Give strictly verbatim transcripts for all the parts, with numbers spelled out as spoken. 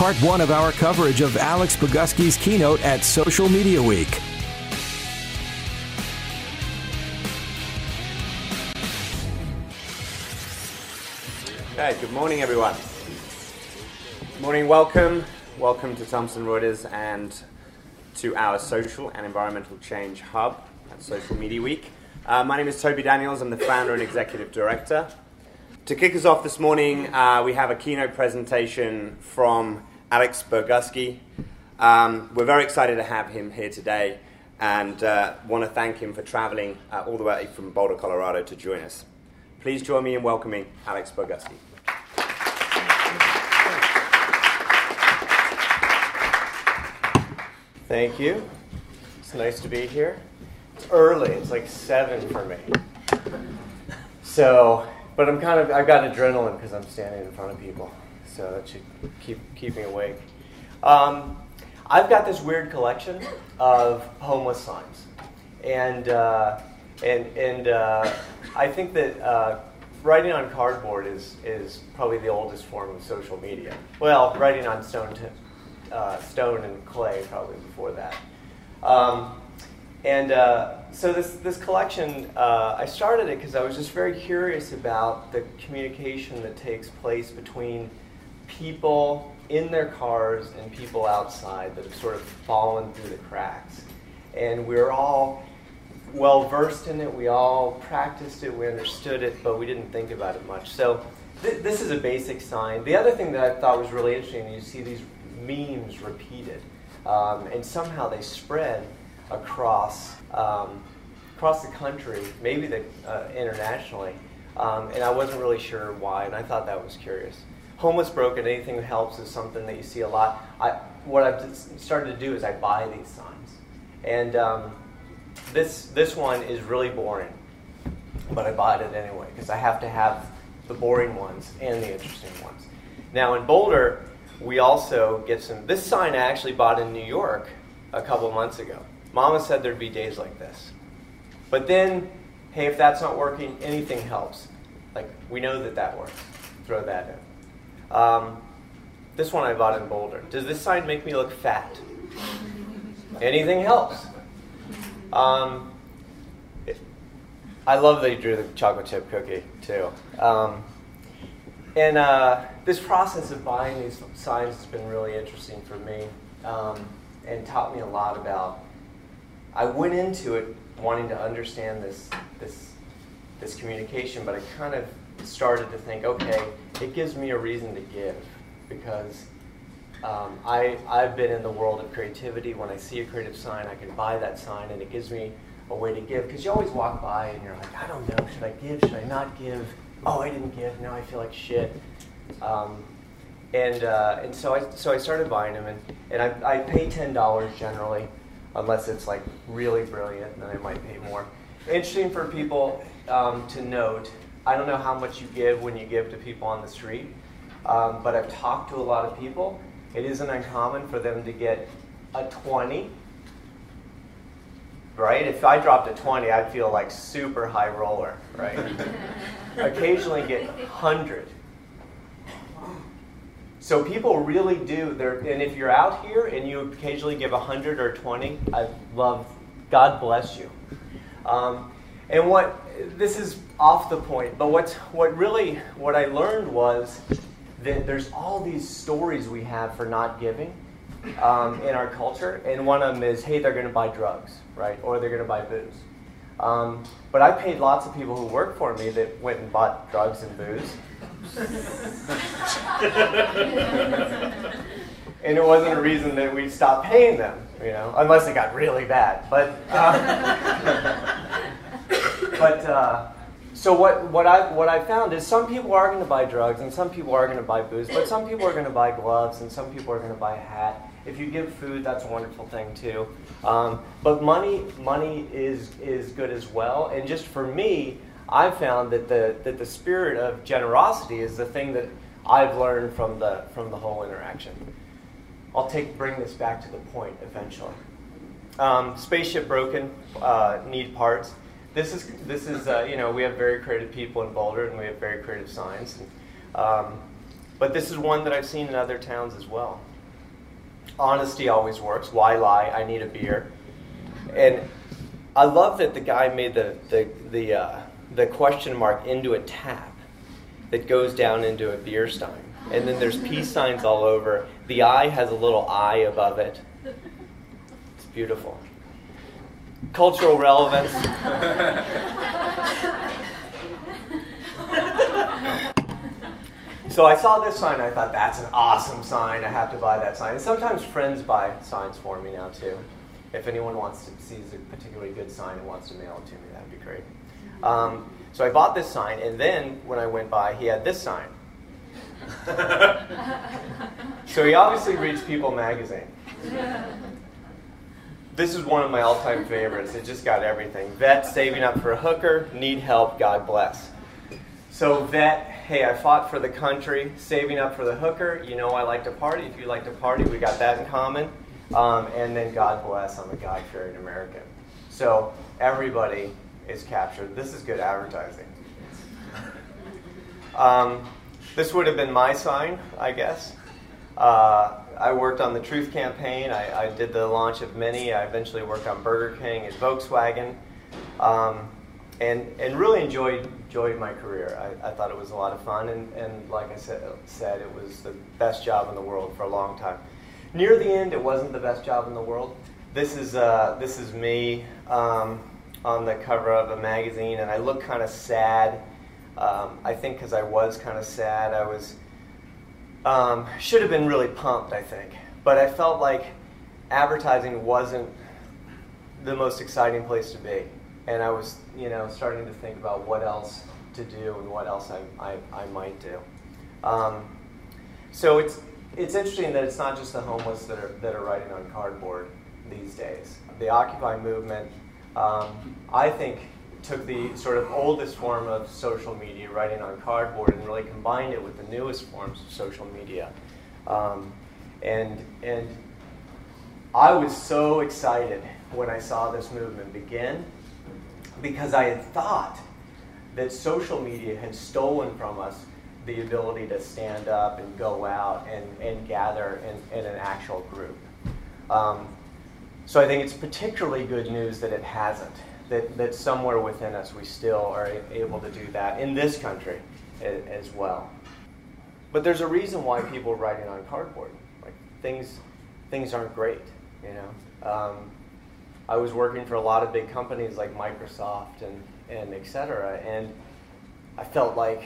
part one of our coverage of Alex Bogusky's keynote at Social Media Week. Okay, good morning, everyone. Good morning, welcome. Welcome to Thomson Reuters and to our social and environmental change hub at Social Media Week. Uh, my name is Toby Daniels. I'm the founder and executive director. To kick us off this morning, uh, we have a keynote presentation from Alex Bogusky. Um, we're very excited to have him here today and uh, want to thank him for traveling uh, all the way from Boulder, Colorado to join us. Please join me in welcoming Alex Bogusky. Thank you. It's nice to be here. It's early. It's like seven for me. So, but I'm kind of, I've got adrenaline because I'm standing in front of people. So that should keep keep me awake. Um, I've got this weird collection of homeless signs, and uh, and and uh, I think that uh, writing on cardboard is is probably the oldest form of social media. Well, writing on stone to, uh, stone and clay probably before that. Um, And uh, so this this collection, uh, I started it because I was just very curious about the communication that takes place between people in their cars and people outside that have sort of fallen through the cracks. And we were all well versed in it. We all practiced it. We understood it, but we didn't think about it much. So th- this is a basic sign. The other thing that I thought was really interesting, you see these memes repeated, um, and somehow they spread across um, across the country, maybe the, uh, internationally, um, and I wasn't really sure why, and I thought that was curious. Homeless, broken, anything that helps is something that you see a lot. I, what I've started to do is I buy these signs, and um, this this one is really boring, but I bought it anyway because I have to have the boring ones and the interesting ones. Now in Boulder, we also get some. This sign I actually bought in New York a couple months ago. Mama said there'd be days like this. But then, hey, if that's not working, anything helps. Like, we know that that works. Throw that in. Um, this one I bought in Boulder. Does this sign make me look fat? Anything helps. Um, it, I love that you drew the chocolate chip cookie, too. Um, and uh, this process of buying these signs has been really interesting for me um, and taught me a lot about. I went into it wanting to understand this this this communication, but I kind of started to think, okay, it gives me a reason to give because um, I I've been in the world of creativity. When I see a creative sign, I can buy that sign, and it gives me a way to give. Because you always walk by and you're like, I don't know, should I give? Should I not give? Oh, I didn't give. Now I feel like shit. Um, and uh, and so I so I started buying them, and and I I pay ten dollars generally. Unless it's like really brilliant, then I might pay more. Interesting for people um, to note, I don't know how much you give when you give to people on the street, um, but I've talked to a lot of people. It isn't uncommon for them to get a twenty, right? If I dropped a twenty, I'd feel like super high roller, right? Occasionally get one hundred. So people really do, and if you're out here and you occasionally give one hundred or twenty, I love, God bless you. Um, and what, this is off the point, but what's, what really, what I learned was that there's all these stories we have for not giving um, in our culture, and one of them is, hey, they're going to buy drugs, right, or they're going to buy booze. Um, but I paid lots of people who worked for me that went and bought drugs and booze. And it wasn't a reason that we stopped paying them, you know, unless it got really bad. But uh, but uh, so what what I what I found is some people are going to buy drugs and some people are going to buy booze, but some people are going to buy gloves and some people are going to buy a hat. If you give food, that's a wonderful thing too. Um, but money money is is good as well. And just for me, I've found that the that the spirit of generosity is the thing that I've learned from the from the whole interaction. I'll take bring this back to the point eventually. Um, spaceship broken, uh, need parts. This is this is uh, you know we have very creative people in Boulder and we have very creative signs, and, um, but this is one that I've seen in other towns as well. honesty always works. Why lie? I need a beer. And I love that the guy made the the the, uh, the question mark into a tap that goes down into a beer stein. And then there's peace signs all over. The eye has a little eye above it. It's beautiful. Cultural relevance. So I saw this sign, and I thought, that's an awesome sign. I have to buy that sign. And sometimes friends buy signs for me now, too. If anyone wants to see a particularly good sign and wants to mail it to me, that'd be great. Um, so I bought this sign, and then when I went by, he had this sign. So he obviously reads People magazine. This is one of my all-time favorites. It just got everything. Vet, saving up for a hooker, need help, God bless. So vet, hey, I fought for the country, saving up for the hooker. You know I like to party. If you like to party, we got that in common. Um, and then God bless, I'm a God-fearing American. So everybody is captured. This is good advertising. Um, this would have been my sign, I guess. Uh, I worked on the Truth Campaign. I, I did the launch of Mini. I eventually worked on Burger King and Volkswagen. Um, and, and really enjoyed enjoyed my career. I, I thought it was a lot of fun. And, and like I said, said, it was the best job in the world for a long time. Near the end, it wasn't the best job in the world. This is uh, this is me um, on the cover of a magazine, and I look kind of sad. Um, I think because I was kind of sad. I was um, should have been really pumped, I think. But I felt like advertising wasn't the most exciting place to be, and I was, you know, starting to think about what else to do and what else I I, I might do. Um, so it's. It's interesting that it's not just the homeless that are that are writing on cardboard these days. The Occupy movement, um, I think, took the sort of oldest form of social media, writing on cardboard, and really combined it with the newest forms of social media. Um, and and I was so excited when I saw this movement begin, because I had thought that social media had stolen from us the ability to stand up and go out and, and gather in, in an actual group. Um, so I think it's particularly good news that it hasn't, that, that somewhere within us we still are able to do that in this country as, as well. But there's a reason why people are writing on cardboard. Like things, things aren't great, you know. Um, I was working for a lot of big companies like Microsoft and, and et cetera, and I felt like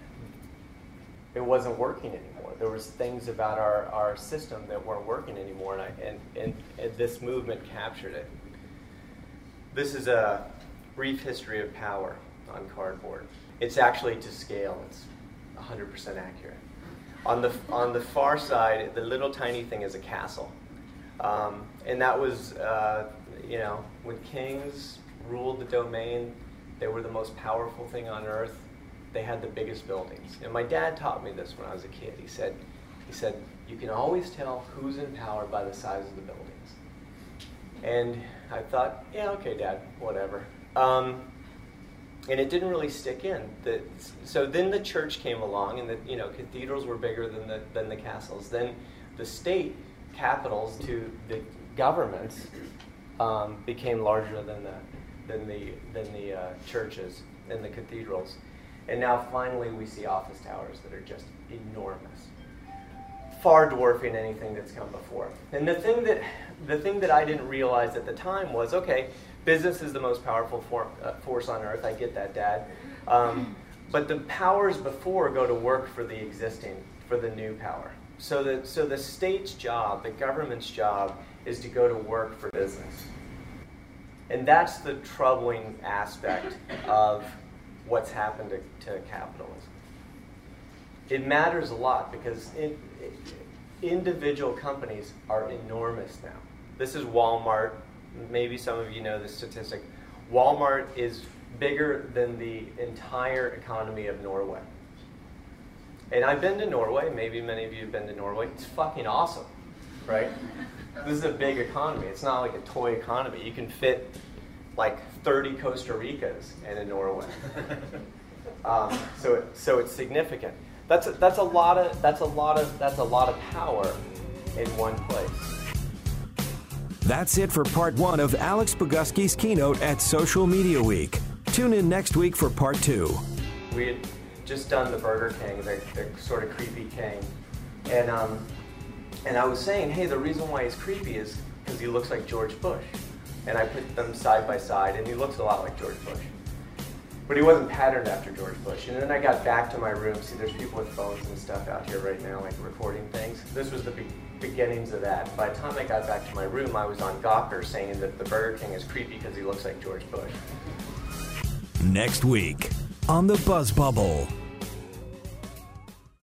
it wasn't working anymore. There was things about our, our system that weren't working anymore, and, I, and, and, and this movement captured it. This is a brief history of power on cardboard. It's actually to scale. It's one hundred percent accurate. On the, on the far side, the little tiny thing is a castle. Um, and that was, uh, you know, when kings ruled the domain, they were the most powerful thing on earth. They had the biggest buildings. And my dad taught me this when I was a kid. He said, he said, you can always tell who's in power by the size of the buildings. And I thought, yeah, okay, Dad, whatever. Um, and it didn't really stick in. The, so then the church came along, and the you know cathedrals were bigger than the than the castles. Then the state capitals to the governments um, became larger than the than the than the uh, churches and the cathedrals. And now finally we see office towers that are just enormous, far dwarfing anything that's come before. And the thing that the thing that I didn't realize at the time was, okay, business is the most powerful for, uh, force on earth. I get that, Dad. Um, but the powers before go to work for the existing, for the new power. So the so the state's job, the government's job, is to go to work for business. And that's the troubling aspect of what's happened to, to capitalism. It matters a lot because in, individual companies are enormous now. This is Walmart. Maybe some of you know this statistic. Walmart is bigger than the entire economy of Norway. And I've been to Norway. Maybe many of you have been to Norway. It's fucking awesome, right? This is a big economy. It's not like a toy economy. You can fit like thirty Costa Ricas in a Norway. um, so, it, so it's significant. That's a, that's a lot of that's a lot of that's a lot of power in one place. That's it for part one of Alex Bogusky's keynote at Social Media Week. Tune in next week for part two. We had just done the Burger King, the, the sort of creepy king. And, um, and I was saying, hey, the reason why he's creepy is because he looks like George Bush. And I put them side by side, and he looks a lot like George Bush. But he wasn't patterned after George Bush. And then I got back to my room. See, there's people with phones and stuff out here right now, like recording things. This was the be beginnings of that. By the time I got back to my room, I was on Gawker saying that the Burger King is creepy because he looks like George Bush. Next week on The Buzz Bubble.